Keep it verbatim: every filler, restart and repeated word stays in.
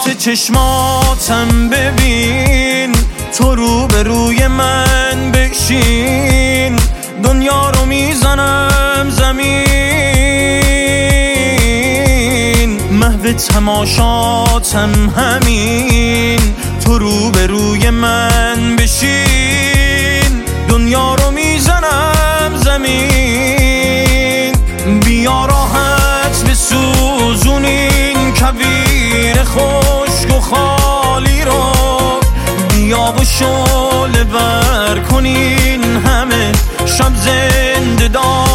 ذات چشماتم ببین، تو رو به روی من بشین، دنیا رو میزنم زمین. محو تماشاتم همین، تو رو به روی من بشین، دنیا رو میزنم زمین. بیا راحت بسوزونین کویر خشک و خالی رو، بیا و شعله ور کنین همه شب زنده دار